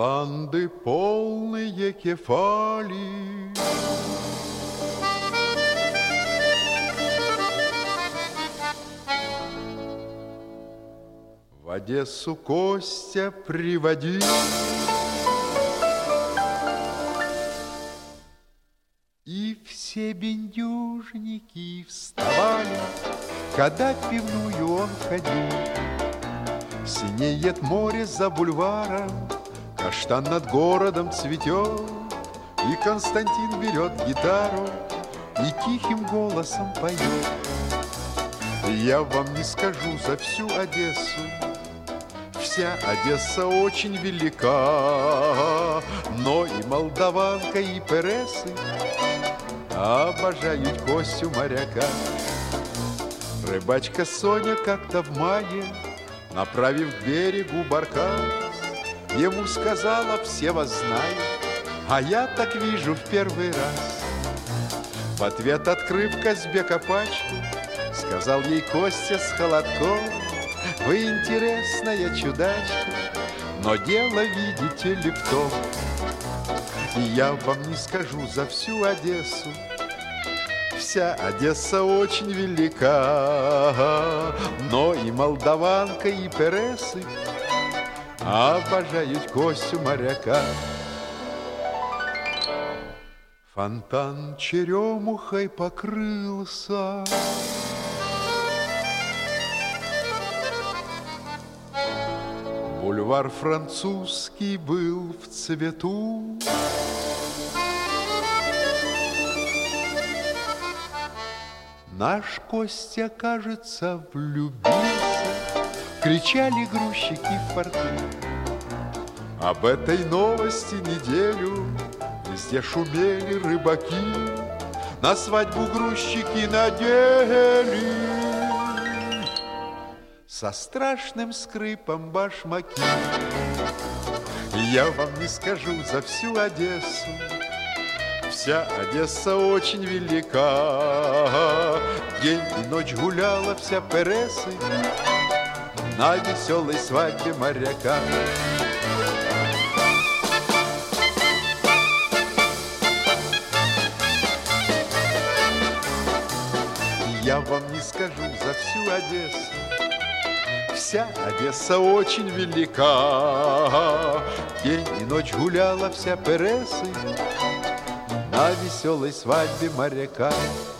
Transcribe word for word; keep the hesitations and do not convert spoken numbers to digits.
Ланды полные кефали, в Одессу Костя приводил. И все бендюжники вставали, когда в пивную он ходил. Синеет море за бульваром, каштан над городом цветет, и Константин берет гитару и тихим голосом поет. Я вам не скажу за всю Одессу, вся Одесса очень велика, но и молдаванка, и пересы обожают Костю моряка. Рыбачка Соня как-то в мае, направив к берегу баркас, ему сказала: все вас знают, а я так вижу в первый раз. В ответ, открыв Казбека пачку, сказал ей Костя с холодком: вы интересная чудачка, но дело, видите ли, в том. И я вам не скажу за всю Одессу, вся Одесса очень велика, но и молдаванка, и пересы обожают Костю моряка. Фонтан черемухой покрылся, бульвар французский был в цвету. Наш Костя, кажется, влюбился, кричали грузчики в порту. Об этой новости неделю везде шумели рыбаки, на свадьбу грузчики надели со страшным скрипом башмаки. Я вам не скажу за всю Одессу, вся Одесса очень велика, день и ночь гуляла вся пересы на веселой свадьбе моряка. Я вам не скажу за всю Одессу, вся Одесса очень велика, день и ночь гуляла вся пересы на веселой свадьбе моряка.